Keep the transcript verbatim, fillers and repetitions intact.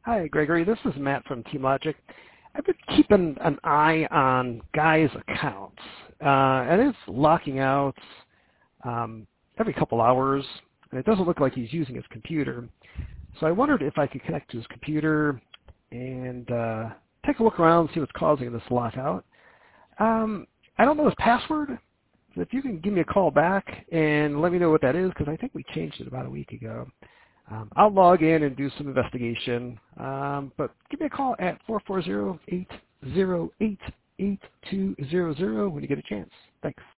Hi, Gregory. This is Matt from TeamLogic. I've been keeping an eye on Guy's accounts, uh, and it's locking out um, every couple hours, and it doesn't look like he's using his computer. So I wondered if I could connect to his computer and uh, take a look around and see what's causing this lockout. Um, I don't know his password. So if you can give me a call back and let me know what that is, because I think we changed it about a week ago. Um, I'll log in and do some investigation, um, but give me a call at four four zero, eight zero eight, eight two zero zero when you get a chance. Thanks.